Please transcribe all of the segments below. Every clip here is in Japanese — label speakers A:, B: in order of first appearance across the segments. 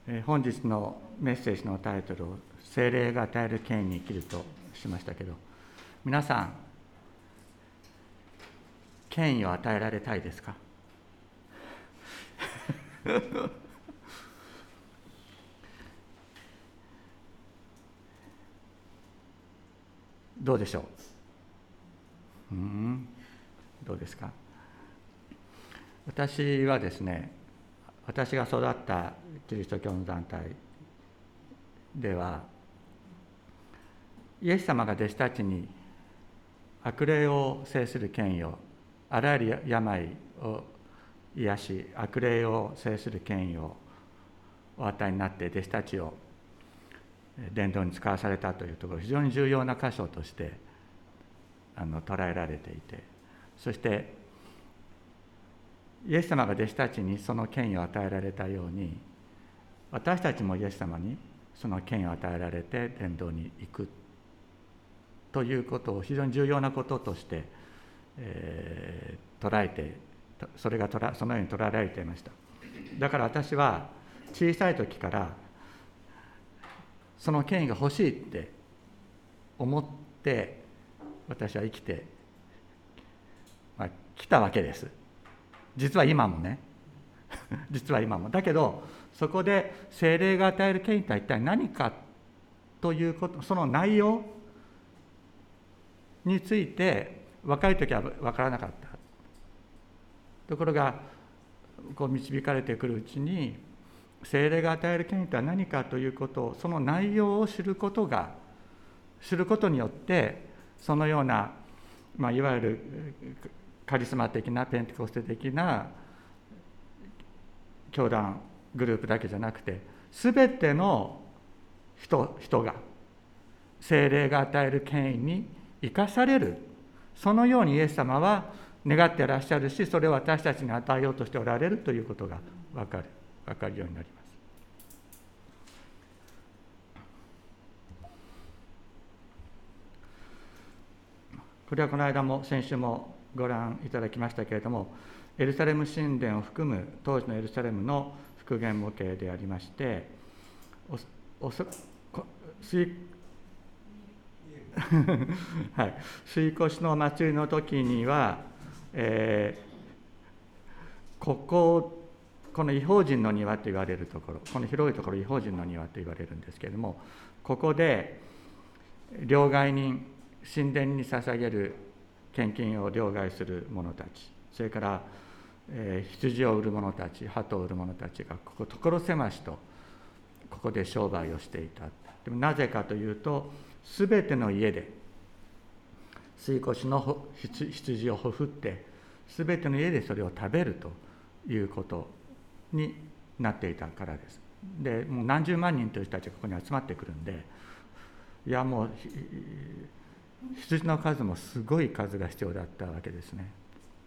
A: 本日のメッセージのタイトルを聖霊が与える権威に生きるとしましたけど、皆さん権威を与えられたいですか？どうでしょう？どうですか？私はですね、私が育ったキリスト教の団体では、イエス様が弟子たちに悪霊を制する権威を、あらゆる病を癒し、悪霊を制する権威をお与えになって弟子たちを伝道に使わされたというところ、非常に重要な箇所として捉えられていて、そしてイエス様が弟子たちにその権威を与えられたように、私たちもイエス様にその権威を与えられて伝道に行くということを非常に重要なこととして、捉えて、そのように捉えられていました。だから私は小さい時からその権威が欲しいって思って私は生きて、きたわけです。実は今もね実は今もだけど、そこで聖霊が与える権威とは一体何かということ、その内容について若い時は分からなかった。ところがこう導かれてくるうちに、聖霊が与える権威とは何かということを、その内容を知ることによって、そのような、いわゆるカリスマ的なペンテコステ的な教団グループだけじゃなくて、すべての人が聖霊が与える権威に生かされる、そのようにイエス様は願っていらっしゃるし、それを私たちに与えようとしておられるということが分かるようになります。これはこの間も先週もご覧いただきましたけれども、エルサレム神殿を含む当時のエルサレムの復元模型でありまして、はい、水越の祭りの時には、この異邦人の庭と言われるところ、この広いところ異邦人の庭と言われるんですけれども、ここで両替人、神殿に捧げる献金を両替する者たち、それから、羊を売る者たち、鳩を売る者たちが所狭しとここで商売をしていた。でもなぜかというと、すべての家で水越の羊をほふって、すべての家でそれを食べるということになっていたからです。でもう何十万人という人たちがここに集まってくるんで、いやもう羊の数もすごい数が必要だったわけですね。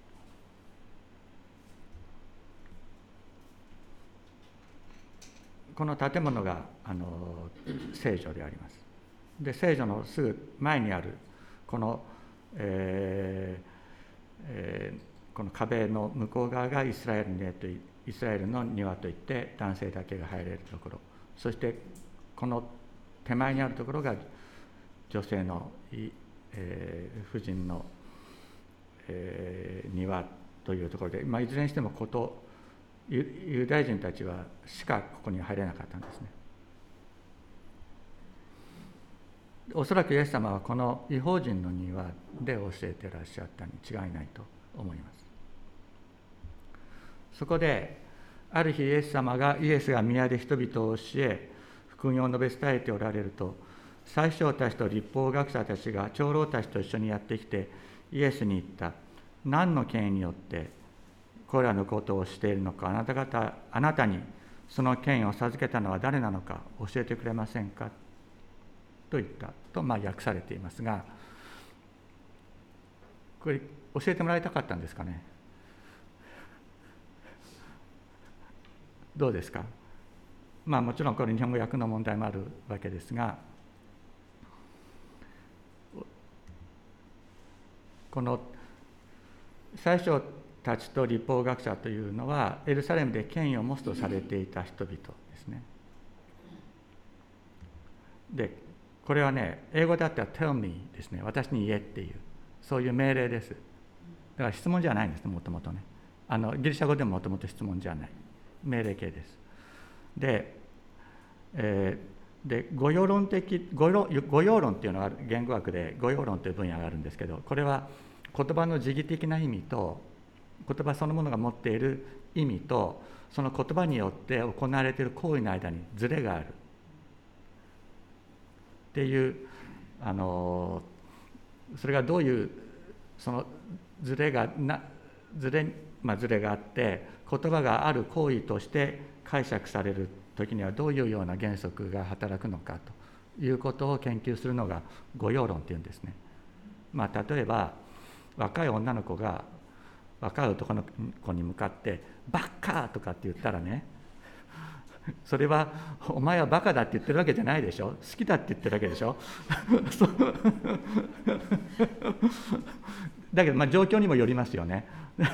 A: この建物が聖所であります。で聖所のすぐ前にあるこの、この壁の向こう側がイスラエルの庭といって男性だけが入れるところ、そしてこの手前にあるところが女性の、婦人の、庭というところで、いずれにしてもユダヤ人たちはしかここには入れなかったんですね。おそらくイエス様はこの異邦人の庭で教えていらっしゃったに違いないと思います。そこである日イエスが宮で人々を教え、福音を述べ伝えておられると、祭司長たちと律法学者たちが長老たちと一緒にやってきてイエスに言った。何の権威によってこれらのことをしているのか、あなたにその権威を授けたのは誰なのか教えてくれませんかと言ったと、訳されていますが、これ教えてもらいたかったんですかね。どうですか。もちろんこれ日本語訳の問題もあるわけですが、この最初たちと律法学者というのはエルサレムで権威を持つとされていた人々ですね。 でこれはね、英語だったら tell me ですね。私に言えっていう、そういう命令です。だから質問じゃないんですね、もともとね。ギリシャ語でももともと質問じゃない。命令形です。で、語用論っていうのが言語学で語用論という分野があるんですけど、これは言葉の時義的な意味と、言葉そのものが持っている意味と、その言葉によって行われている行為の間にズレがあるっていう、それがどういうそのズレがあって言葉がある行為として解釈される時にはどういうような原則が働くのかということを研究するのが語用論というんですね。例えば若い女の子が若い男の子に向かって「バッカー!」とかって言ったらね、それはお前はバカだって言ってるわけじゃないでしょ、好きだって言ってるわけでしょだけど状況にもよりますよね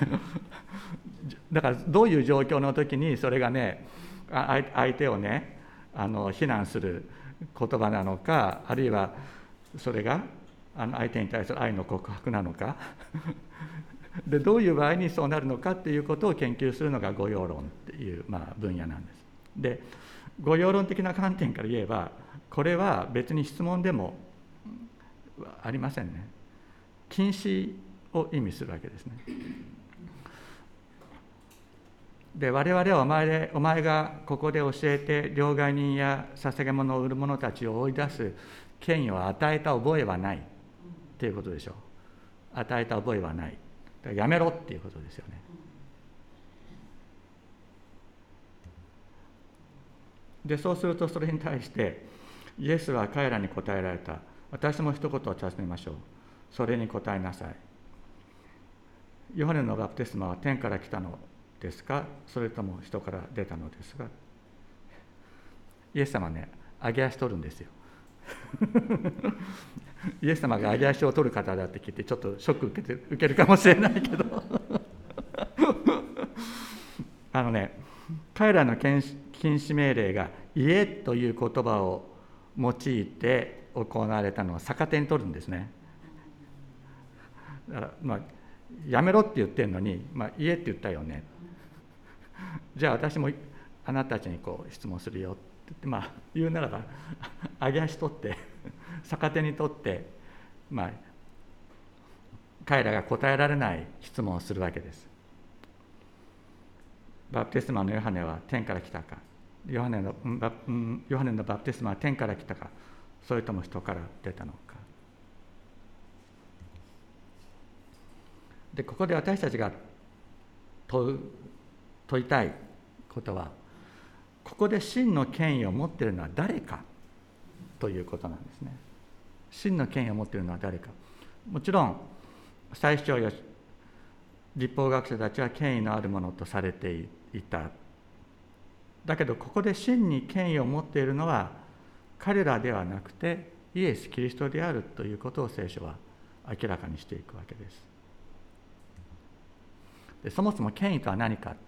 A: だからどういう状況の時にそれがね、相手をね非難する言葉なのか、あるいはそれが相手に対する愛の告白なのかでどういう場合にそうなるのかっていうことを研究するのが語用論っていう、分野なんです。で、語用論的な観点から言えば、これは別に質問でもありませんね。禁止を意味するわけですね。で、我々はお前がここで教えて両替人や捧げ物を売る者たちを追い出す権威を与えた覚えはないっていうことでしょう。与えた覚えはない。やめろっていうことですよね。で、そうするとそれに対してイエスは彼らに答えられた。私も一言を尋ねましょう。それに答えなさい。ヨハネのバプテスマは天から来たのですか、それとも人から出たのですか。イエス様ね、揚げ足取るんですよイエス様が揚げ足を取る方だって聞いてちょっとショック受けるかもしれないけど彼らの禁止命令が言えという言葉を用いて行われたのは逆手に取るんですね。だからやめろって言ってるのに、言えって言ったよね、じゃあ私もあなたたちに質問するよって言って、言うならば揚げ足取って逆手に取って、彼らが答えられない質問をするわけです。バプテスマのヨハネは天から来たか、ヨハネのバプテスマは天から来たか、それとも人から出たのか。で、ここで私たちが問いたいことは、ここで真の権威を持っているのは誰かということなんですね。真の権威を持っているのは誰か。もちろん祭司長や律法学者たちは権威のあるものとされていた。だけどここで真に権威を持っているのは彼らではなくてイエス・キリストであるということを聖書は明らかにしていくわけです。で、そもそも権威とは何か、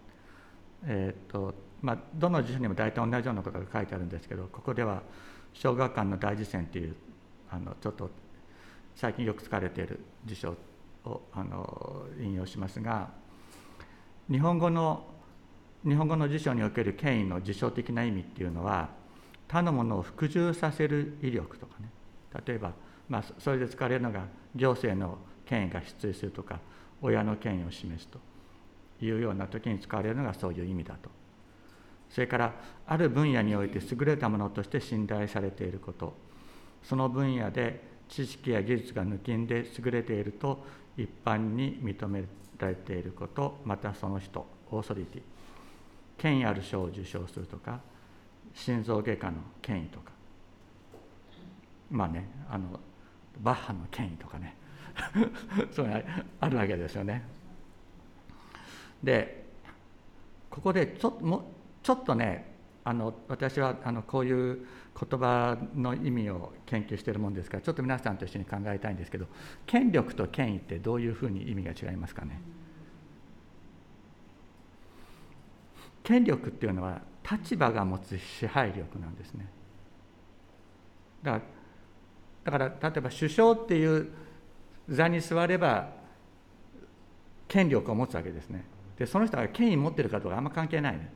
A: どの辞書にも大体同じようなことが書いてあるんですけど、ここでは小学館の大辞典というちょっと最近よく使われている辞書を引用しますが、日本語の辞書における権威の辞書的な意味っていうのは、他のものを服従させる威力とかね、例えば、それで使われるのが行政の権威が出自するとか、親の権威を示すというような時に使われるのがそういう意味だと。それからある分野において優れたものとして信頼されていること、その分野で知識や技術が抜きんで優れていると一般に認められていること、またその人、オーソリティ、権威ある賞を受賞するとか、心臓外科の権威とか、バッハの権威とかねそういうのがあるわけですよね。で、ここでちょっとね、私はこういう言葉の意味を研究しているもんですから、ちょっと皆さんと一緒に考えたいんですけど、権力と権威ってどういうふうに意味が違いますかね。権力っていうのは立場が持つ支配力なんですね。 だから例えば首相っていう座に座れば権力を持つわけですね。でその人が権威持ってるかどうかあんま関係ないね。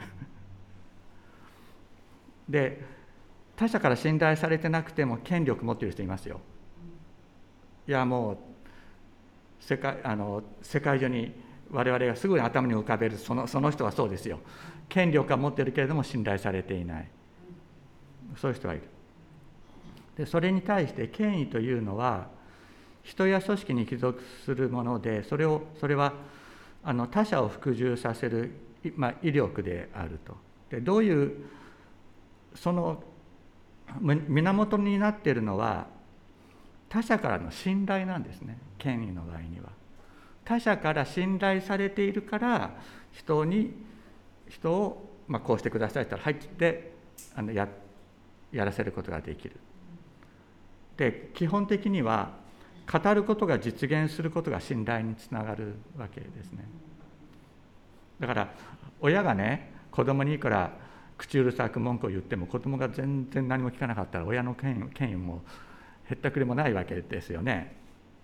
A: で他者から信頼されてなくても権力持っている人いますよ。いやもう世界中に我々がすぐに頭に浮かべるその人はそうですよ。権力は持っているけれども信頼されていない、そういう人がいる。でそれに対して権威というのは人や組織に帰属するもので、それは他者を服従させる、威力であると。でどういうその源になっているのは他者からの信頼なんですね。権威の場合には他者から信頼されているから人を、こうしてくださいと言ったら入ってやらせることができる。で基本的には語ることが実現することが信頼につながるわけですね。だから親がね、子供にいくら口うるさく文句を言っても子供が全然何も聞かなかったら親の権威もへったくれもないわけですよね。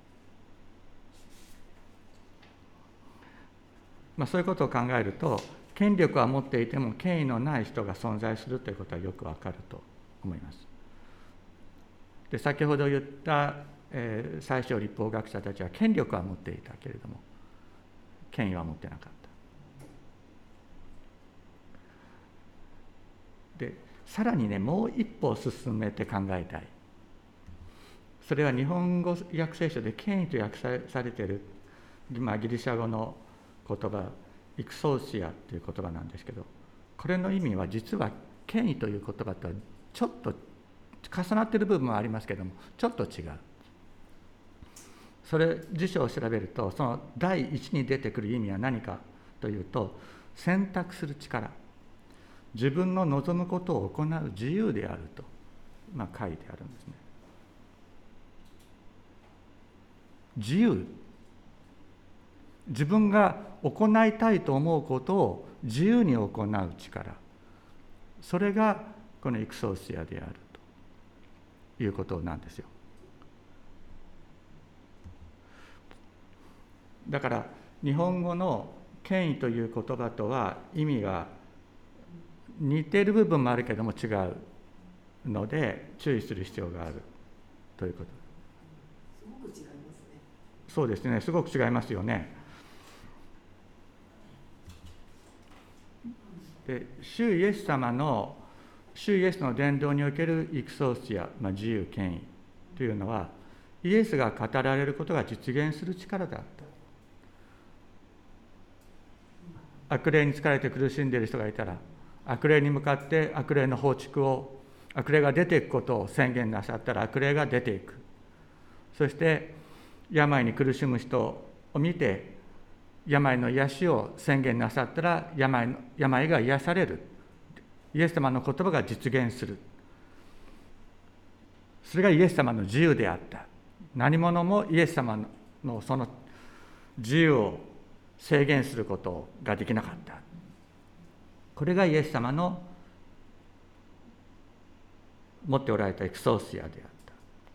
A: そういうことを考えると権力は持っていても権威のない人が存在するということはよくわかると思います。で先ほど言った最小立法学者たちは権力は持っていたけれども権威は持ってなかった。でさらにね、もう一歩進めて考えたい。それは日本語訳聖書で権威と訳されている、ギリシャ語の言葉イクソーシアという言葉なんですけど、これの意味は実は権威という言葉とはちょっと重なっている部分もありますけどもちょっと違う。それ辞書を調べるとその第一に出てくる意味は何かというと、選択する力、自分の望むことを行う自由であると、書いてあるんですね。自由、自分が行いたいと思うことを自由に行う力、それがこのイクソーシアであるということなんですよ。だから日本語の権威という言葉とは意味が似ている部分もあるけども違うので注意する必要があるということ。
B: すごく違いますね。
A: そうですね、すごく違いますよね。で主イエスの伝道におけるイクソーシア、自由権威というのはイエスが語られることが実現する力であった。悪霊に疲れて苦しんでいる人がいたら悪霊に向かって悪霊の放逐を、悪霊が出ていくことを宣言なさったら悪霊が出ていく。そして病に苦しむ人を見て病の癒しを宣言なさったら病が癒される。イエス様の言葉が実現する。それがイエス様の自由であった。何者もイエス様のその自由を制限することができなかった。これがイエス様の持っておられたエクソーシアであった。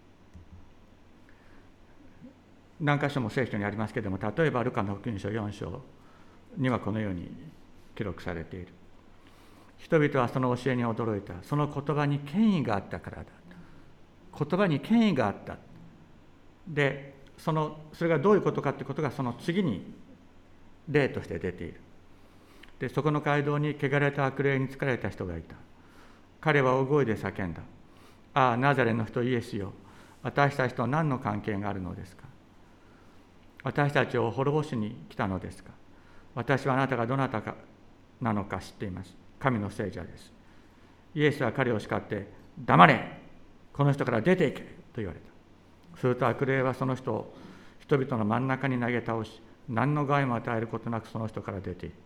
A: 何箇所も聖書にありますけれども、例えばルカの福音書4章にはこのように記録されている。人々はその教えに驚いた。その言葉に権威があったからだ。言葉に権威があった。で、それがどういうことかということがその次に例として出ている。で、そこの街道に汚れた悪霊に疲れた人がいた。彼は大声で叫んだ。ああ、ナザレの人イエスよ。私たちと何の関係があるのですか。私たちを滅ぼしに来たのですか。私はあなたがどなたかなのか知っています。神の聖者です。イエスは彼を叱って、黙れ、この人から出ていけと言われた。すると悪霊はその人を人々の真ん中に投げ倒し、何の害も与えることなくその人から出ていった。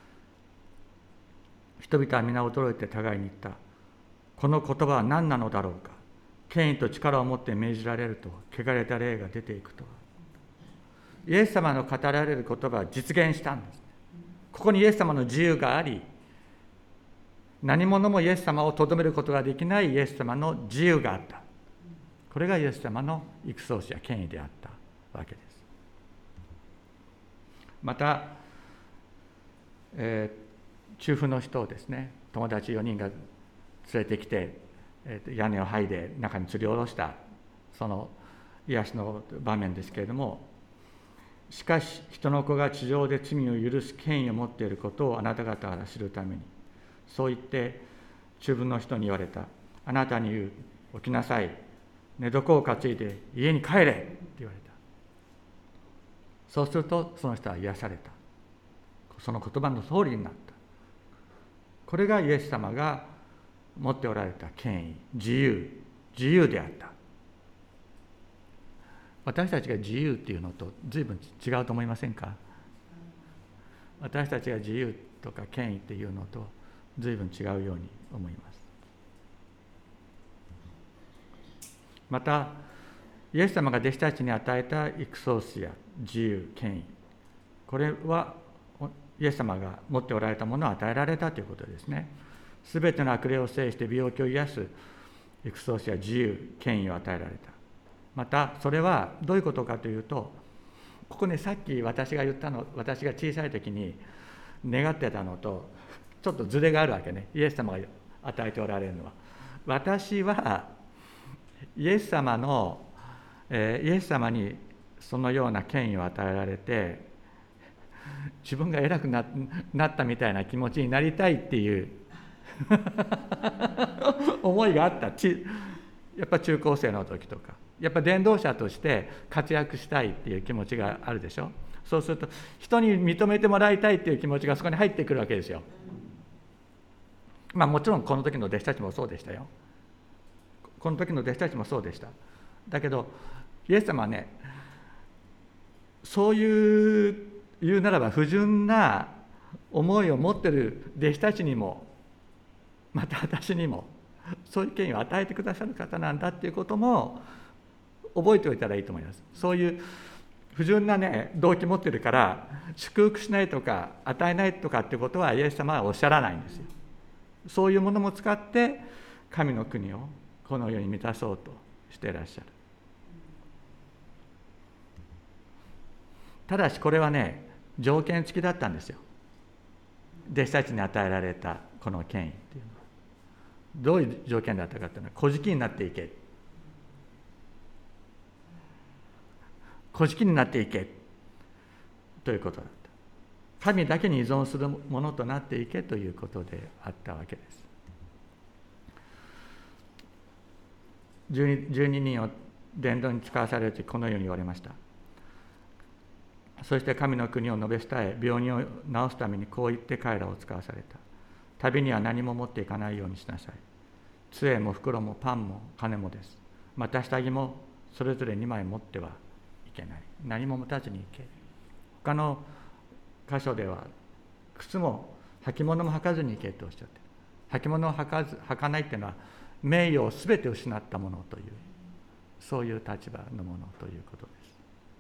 A: 人々は皆驚いて互いに言った。この言葉は何なのだろうか。権威と力を持って命じられると、汚れた霊が出ていくとは。イエス様の語られる言葉は実現したんです。ここにイエス様の自由があり、 何者もイエス様をとどめることができないイエス様の自由があった。これがイエス様のイクソースや権威であったわけです。また、中風の人をですね、友達4人が連れてきて、屋根を剥いで中に吊り下ろしたその癒しの場面ですけれども、しかし人の子が地上で罪を許す権威を持っていることをあなた方が知るために、そう言って中風の人に言われた。あなたに言う、起きなさい、寝床を担いで家に帰れって言われた。そうするとその人は癒された。その言葉の通りになった。これがイエス様が持っておられた権威、自由であった。私たちが自由っていうのと随分違うと思いませんか？私たちが自由とか権威っていうのと随分違うように思います。またイエス様が弟子たちに与えたイクソースや自由、権威、これはイエス様が持っておられたものを与えられたということですね。すべての悪霊を制して病気を癒すイクソースや自由、権威を与えられた。またそれはどういうことかというと、ここね、さっき私が言ったの、私が小さい時に願ってたのとちょっとズレがあるわけね。イエス様が与えておられるのは、私はイエス様にそのような権威を与えられて、自分が偉くなったみたいな気持ちになりたいっていう思いがあった。やっぱ中高生の時とか、やっぱ伝道者として活躍したいっていう気持ちがあるでしょ。そうすると人に認めてもらいたいっていう気持ちがそこに入ってくるわけですよ。もちろんこの時の弟子たちもそうでしたよ。この時の弟子たちもそうでした。だけどイエス様はね、そういう言うならば不純な思いを持っている弟子たちにも、また私にもそういう権威を与えてくださる方なんだっていうことも覚えておいたらいいと思います。そういう不純なね動機持ってるから祝福しないとか与えないとかっていうことはイエス様はおっしゃらないんですよ。そういうものも使って神の国をこの世に満たそうとしていらっしゃる。ただしこれはね、条件付きだったんですよ。弟子たちに与えられたこの権威っていうのはどういう条件だったかっていうのは、小じになっていけ、小じになっていけということだった。神だけに依存するものとなっていけということであったわけです。12人を伝道に使わされるとき、このように言われました。そして神の国を述べ伝え、病人を治すためにこう言って彼らを使わされた。旅には何も持っていかないようにしなさい。杖も袋もパンも金もです。また下着もそれぞれ2枚持ってはいけない。何も持たずに行け。他の箇所では靴も履物も履かずに行けとおっしゃって、履物を履かないっていうのは名誉をすべて失ったものという、そういう立場のものということです。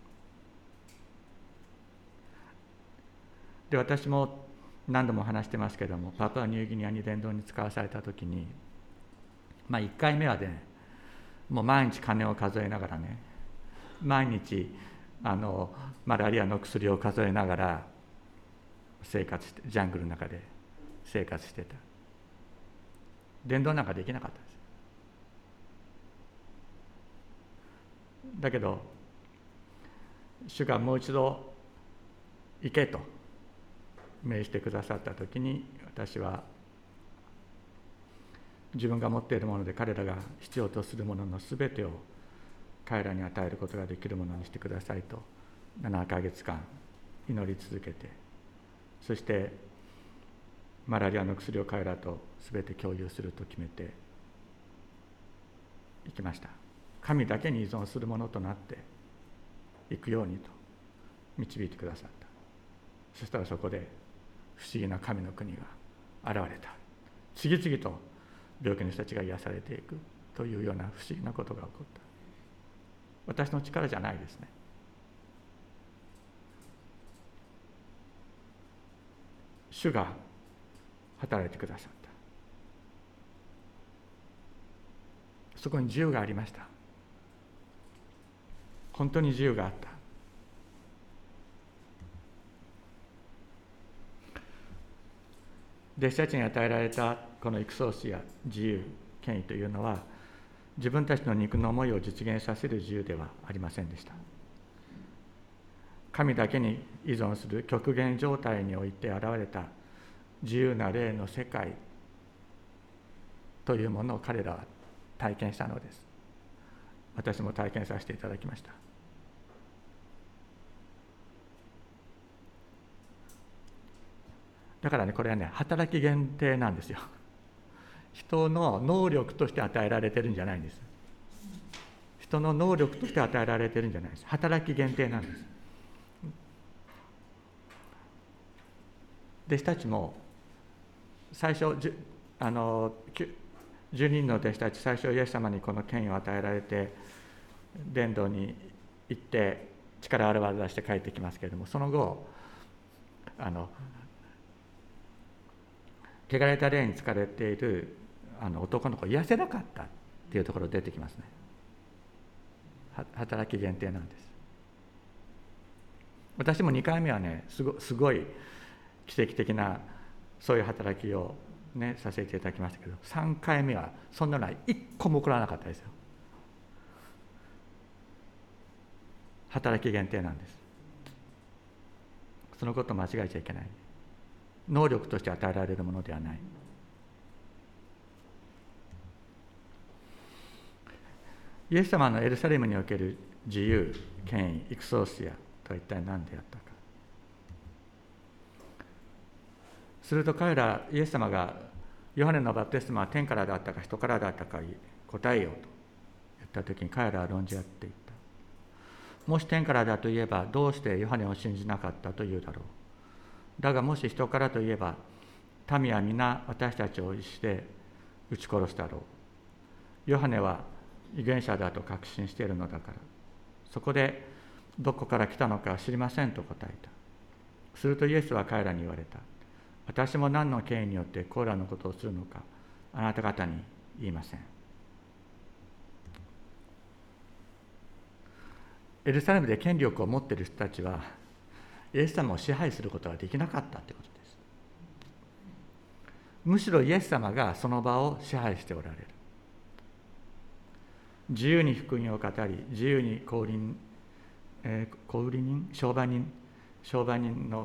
A: で、私も何度も話してますけれども、パプアニューギニアに伝道に使わされた時に、1回目はね、もう毎日金を数えながらね、毎日マラリアの薬を数えながら生活して、ジャングルの中で生活してた。伝道なんかできなかったです。だけど主がもう一度行けと命じてくださった時に、私は自分が持っているもので彼らが必要とするもののすべてを彼らに与えることができるものにしてくださいと7ヶ月間祈り続けて、そしてマラリアの薬を彼らとすべて共有すると決めていきました。神だけに依存するものとなっていくようにと導いてくださった。そしたらそこで不思議な神の国が現れた。次々と病気の人たちが癒されていくというような不思議なことが起こった。私の力じゃないですね。主が働いてくださった。 そこに自由がありました。本当に自由があった。弟子たちに与えられたこのイクソースや自由、権威というのは、自分たちの肉の思いを実現させる自由ではありませんでした。神だけに依存する極限状態において現れた自由な霊の世界というものを彼らは体験したのです。私も体験させていただきました。だからね、これはね、働き限定なんですよ。人の能力として与えられてるんじゃないんです。人の能力として与えられてるんじゃないです。働き限定なんです。弟子たちも最初10人の弟子たち、最初イエス様にこの権威を与えられて伝道に行って力を表して帰ってきますけれども、その後汚れた霊に疲れている男の子を癒せなかったっていうところ出てきますね。働き限定なんです。私も2回目はね、すごい奇跡的なそういう働きをねさせていただきましたけど、3回目はそんなのは1個も起こらなかったですよ。働き限定なんです。そのことを間違えちゃいけない。能力として与えられるものではない。イエス様のエルサレムにおける自由、権威、イクソーシアとは一体何であったか。すると彼ら、イエス様がヨハネのバプテスマは天からだったか人からだったか答えようと言ったときに、彼らは論じ合っていった。もし天からだといえば、どうしてヨハネを信じなかったというだろう。だがもし人からといえば、民は皆私たちを意して撃ち殺すだろう。ヨハネは預言者だと確信しているのだから。そこでどこから来たのか知りませんと答えた。するとイエスは彼らに言われた。私も何の権威によってこれらのことをするのか、あなた方に言いません。エルサレムで権力を持っている人たちは、イエス様を支配することができなかったということです。むしろイエス様がその場を支配しておられる。自由に福音を語り、自由に小売人、商売人の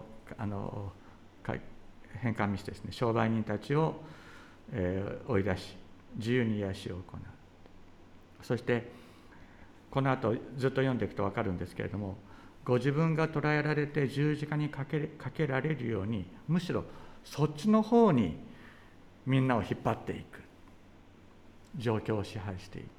A: 変換ミスですね、商売人たちを追い出し、自由に癒しを行う。そしてこの後ずっと読んでいくと分かるんですけれども、ご自分が捕らえられて十字架にかけられるように、むしろそっちの方にみんなを引っ張っていく、状況を支配していく。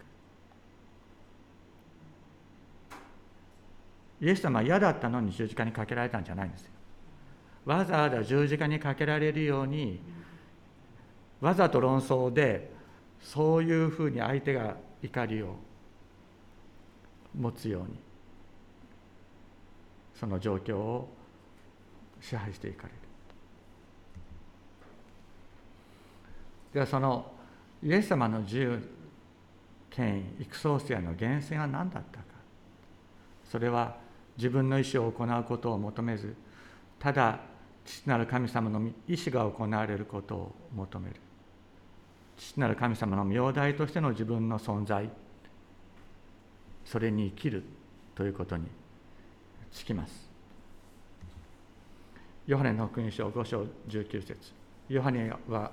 A: イエス様は嫌だったのに十字架にかけられたんじゃないんですよ。わざわざ十字架にかけられるように、わざと論争でそういうふうに相手が怒りを持つように、その状況を支配していかれる。ではそのイエス様の自由、権威、イクソーシアの源泉は何だったか。それは自分の意思を行うことを求めず、ただ父なる神様の意思が行われることを求める。父なる神様の名代としての自分の存在、それに生きるということにつきます。ヨハネの福音書5章19節。ヨハネは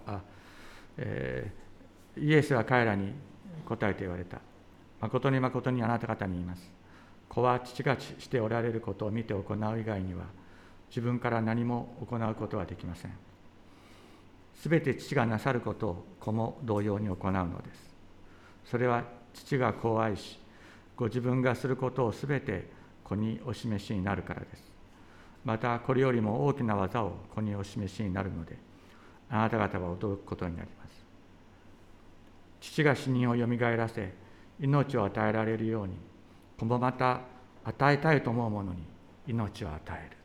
A: イエスは彼らに答えて言われた。誠に誠にあなた方に言います。子は父がしておられることを見て行う以外には、自分から何も行うことはできません。すべて父がなさることを子も同様に行うのです。それは父が子を愛し、ご自分がすることをすべて子にお示しになるからです。またこれよりも大きな技を子にお示しになるので、あなた方は驚くことになります。父が死人をよみがえらせ、命を与えられるように、子もまた与えたいと思う者に命を与える。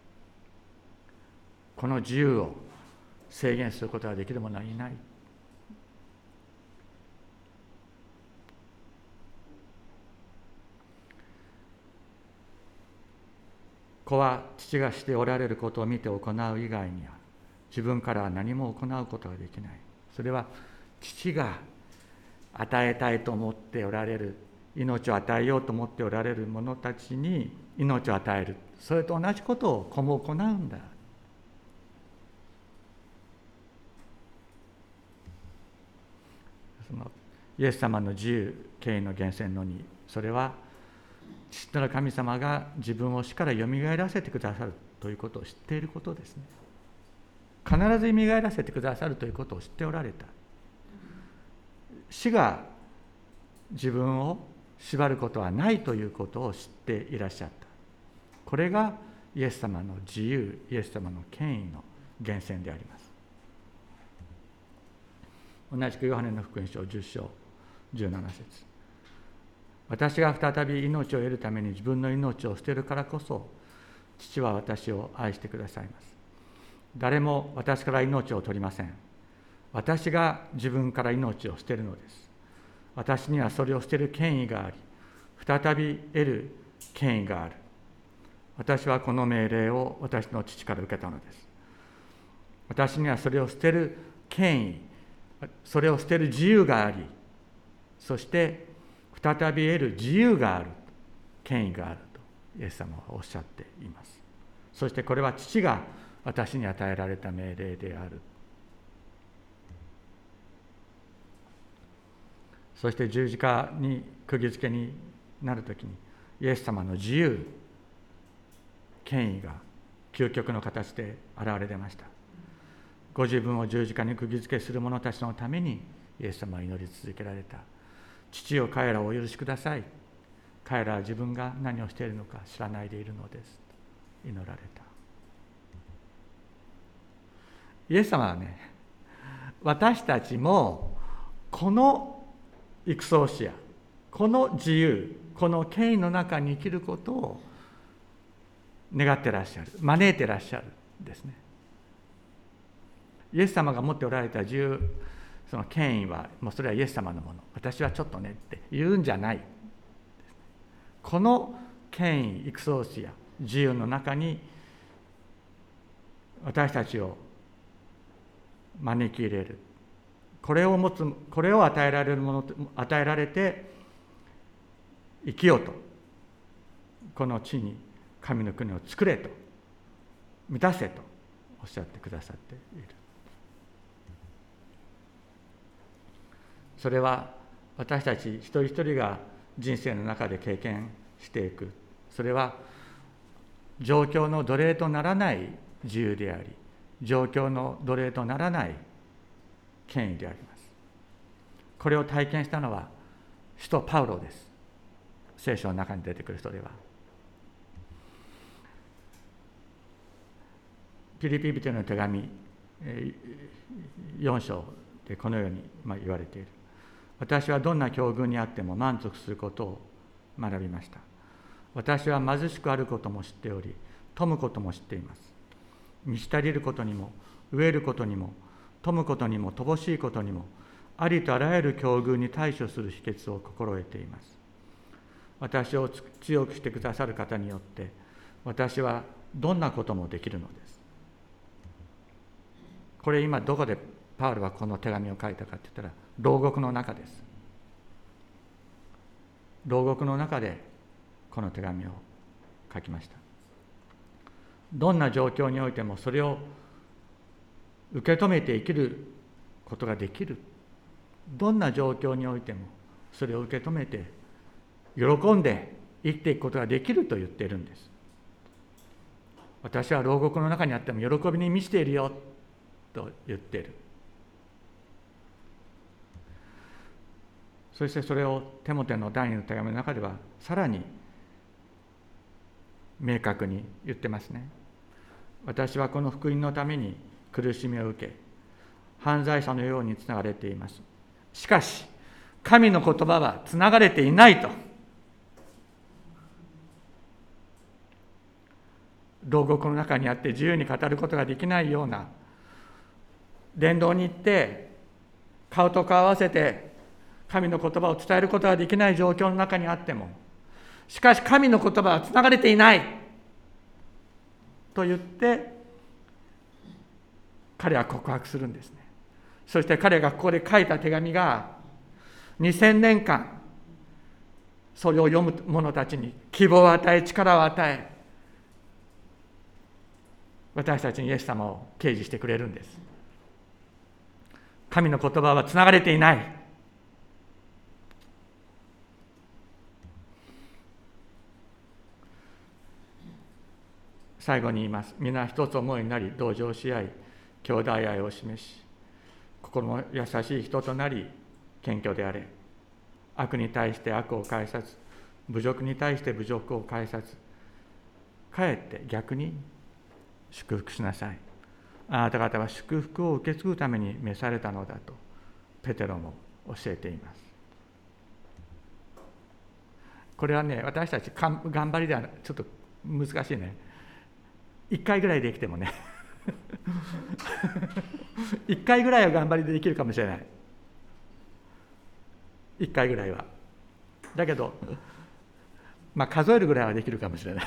A: この自由を制限することができる者はいない。 子は父がしておられることを見て行う以外には自分からは何も行うことができない。それは父が与えたいと思っておられる、命を与えようと思っておられる者たちに命を与える、それと同じことを子も行うんだ。そのイエス様の自由権威の源泉の2、それは父なる神様が自分を死からよみがえらせてくださるということを知っていることですね。必ずよみがえらせてくださるということを知っておられた。死が自分を縛ることはないということを知っていらっしゃった。これがイエス様の自由、イエス様の権威の源泉であります。同じくヨハネの福音書10章17節、私が再び命を得るために自分の命を捨てるからこそ父は私を愛してくださいます。誰も私から命を取りません。私が自分から命を捨てるのです。私にはそれを捨てる権威があり、再び得る権威がある。私はこの命令を私の父から受けたのです。私にはそれを捨てる権威、それを捨てる自由があり、そして再び得る自由がある、権威があるとイエス様はおっしゃっています。そしてこれは父が私に与えられた命令である。そして十字架に釘付けになるときにイエス様の自由、権威が究極の形で現れ出ました。ご自分を十字架に釘付けする者たちのためにイエス様は祈り続けられた。父よ、彼らをお許しください。彼らは自分が何をしているのか知らないでいるのです。祈られた。イエス様はね、私たちもこのイクソーシア、この自由、この権威の中に生きることを願ってらっしゃる、招いてらっしゃるんですね。イエス様が持っておられた自由、その権威はもうそれはイエス様のもの、私はちょっとねって言うんじゃない。この権威、イクソーシア、自由の中に私たちを招き入れる、これを持つ、これを与えられるもの、与えられて生きようと、この地に神の国を作れと、満たせとおっしゃってくださっている。それは私たち一人一人が人生の中で経験していく、それは状況の奴隷とならない自由であり、状況の奴隷とならない権威であります。これを体験したのは使徒パウロです。聖書の中に出てくる人では。ピリピ人への手紙4章でこのように言われている。私はどんな境遇にあっても満足することを学びました。私は貧しくあることも知っており、富むことも知っています。満ち足りることにも、飢えることにも、富むことにも、乏しいことにも、ありとあらゆる境遇に対処する秘訣を心得ています。私を強くしてくださる方によって、私はどんなこともできるのです。これ今どこでパウロはこの手紙を書いたかって言ったら、牢獄の中です。牢獄の中でこの手紙を書きました。どんな状況においてもそれを受け止めて生きることができる。どんな状況においてもそれを受け止めて喜んで生きていくことができると言っているんです。私は牢獄の中にあっても喜びに満ちているよと言っている。そしてそれをテモテの第2の手紙の中ではさらに明確に言ってますね。私はこの福音のために苦しみを受け、犯罪者のようにつながれています。しかし神の言葉はつながれていないと。牢獄の中にあって自由に語ることができないような、伝道に行って顔と顔を合わせて神の言葉を伝えることができない状況の中にあっても、しかし神の言葉はつながれていない。 と言って彼は告白するんですね。そして彼がここで書いた手紙が2000年間それを読む者たちに希望を与え、力を与え、私たちにイエス様を掲示してくれるんです。神の言葉はつながれていない。最後に言います。皆一つ思いになり、同情し合い、兄弟愛を示し、心の優しい人となり、謙虚であれ。悪に対して悪を返さず、侮辱に対して侮辱を返さず、かえって逆に祝福しなさい。あなた方は祝福を受け継ぐために召されたのだと、ペテロも教えています。これはね、私たち頑張りではちょっと難しいね。1回ぐらいできてもね1回ぐらいは頑張りでできるかもしれない。1回ぐらいは。だけど、数えるぐらいはできるかもしれない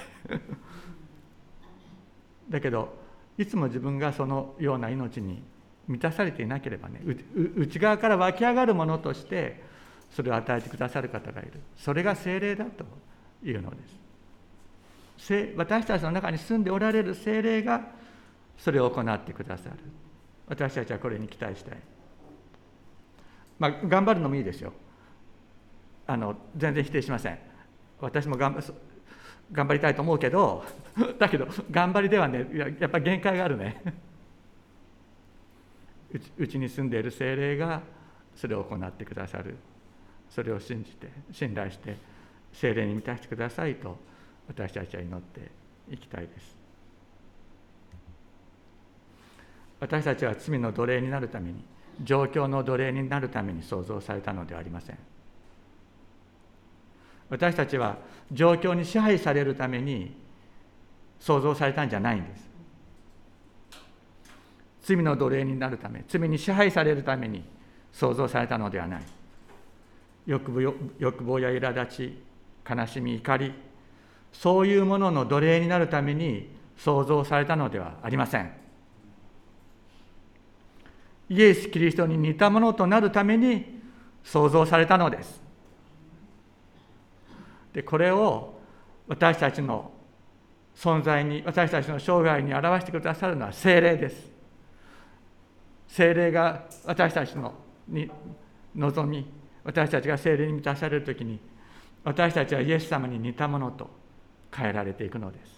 A: だけど、いつも自分がそのような命に満たされていなければね、内側から湧き上がるものとしてそれを与えてくださる方がいる。それが聖霊だというのです。私たちの中に住んでおられる聖霊がそれを行ってくださる。私たちはこれに期待したい。頑張るのもいいですよ。全然否定しません。私も頑張りたいと思うけどだけど頑張りではね、やっぱり限界があるねうちに住んでいる聖霊がそれを行ってくださる。それを信じて信頼して聖霊に満たしてくださいと私たちは祈っていきたいです。私たちは罪の奴隷になるために、状況の奴隷になるために創造されたのではありません。私たちは状況に支配されるために創造されたんじゃないんです。罪の奴隷になるため、罪に支配されるために創造されたのではない。欲望や苛立ち、悲しみ、怒り、そういうものの奴隷になるために創造されたのではありません。イエス・キリストに似たものとなるために創造されたのです。で、これを私たちの存在に、私たちの生涯に表してくださるのは聖霊です。聖霊が私たちに望み、私たちが聖霊に満たされるときに、私たちはイエス様に似たものと変えられていくのです。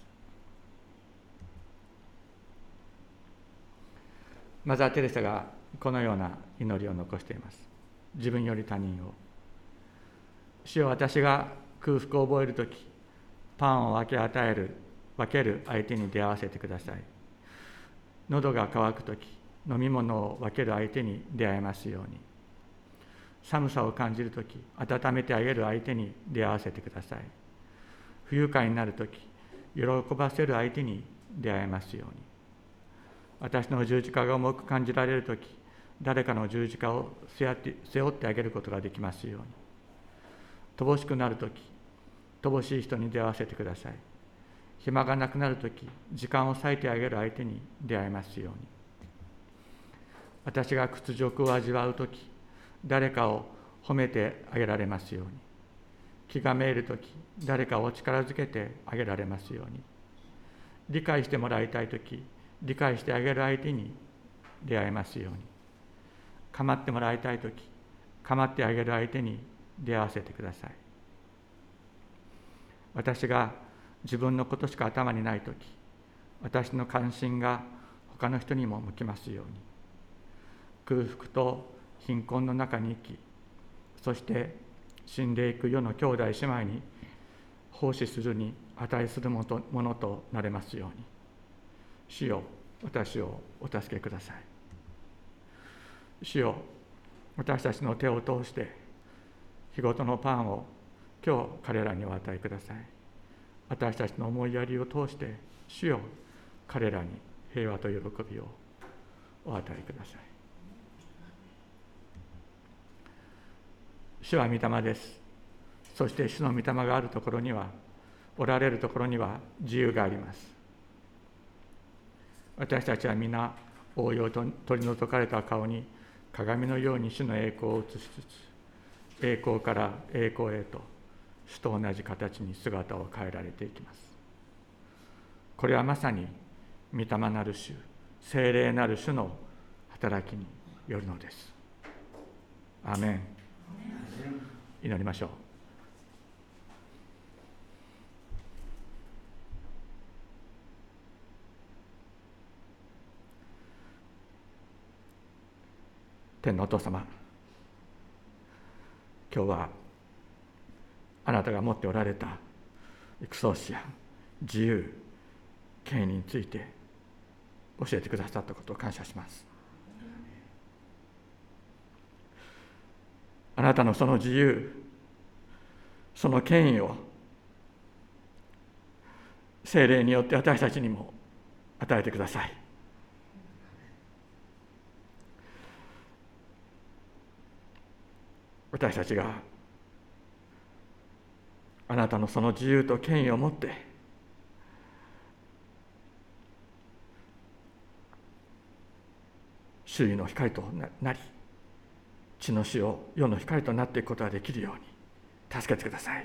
A: マザー・テレサがこのような祈りを残しています。自分より他人を。主よ、私が空腹を覚えるとき、パンを分ける相手に出会わせてください。喉が渇くとき、飲み物を分ける相手に出会えますように。寒さを感じるとき、温めてあげる相手に出会わせてください。不愉快になるとき、喜ばせる相手に出会えますように。私の十字架が重く感じられるとき、誰かの十字架を背負ってあげることができますように。乏しくなるとき、乏しい人に出会わせてください。暇がなくなるとき、時間を割いてあげる相手に出会えますように。私が屈辱を味わうとき、誰かを褒めてあげられますように。気がめいるとき、誰かを力づけてあげられますように。理解してもらいたいとき、理解してあげる相手に出会えますように。構ってもらいたいとき、構ってあげる相手に出会わせてください。私が自分のことしか頭にないとき、私の関心が他の人にも向きますように。空腹と貧困の中に生き、そして死んでいく世の兄弟姉妹に奉仕するに値するものとなれますように。主よ、私をお助けください。主よ、私たちの手を通して日ごとのパンを今日彼らにお与えください。私たちの思いやりを通して主よ、彼らに平和と喜びをお与えください。主は御霊です。そして主の御霊があるところには、おられるところには自由があります。 私たちは皆、覆いを取り除かれた顔に鏡のように主の栄光を映しつつ、栄光から栄光へと主と同じ形に姿を変えられていきます。これはまさに御霊なる主、聖霊なる主の働きによるのです。アーメン。祈りましょう。天のお父様、今日はあなたが持っておられた育創始や自由、権威について教えてくださったことを感謝します。あなたのその自由、その権威を聖霊によって私たちにも与えてください。私たちがあなたのその自由と権威を持って周囲の光となり、地の死を世の光となっていくことができるように助けてください。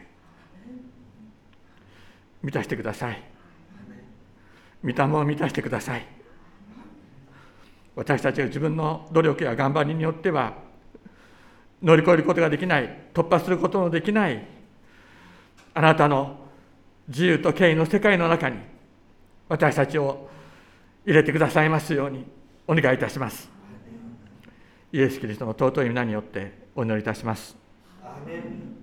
A: 満たしてください。御霊を満たしてください。私たちが自分の努力や頑張りによっては乗り越えることができない、突破することのできないあなたの自由と権威の世界の中に私たちを入れてくださいますようにお願いいたします。イエス・キリストの尊い皆によってお祈りいたします。
B: アーメン。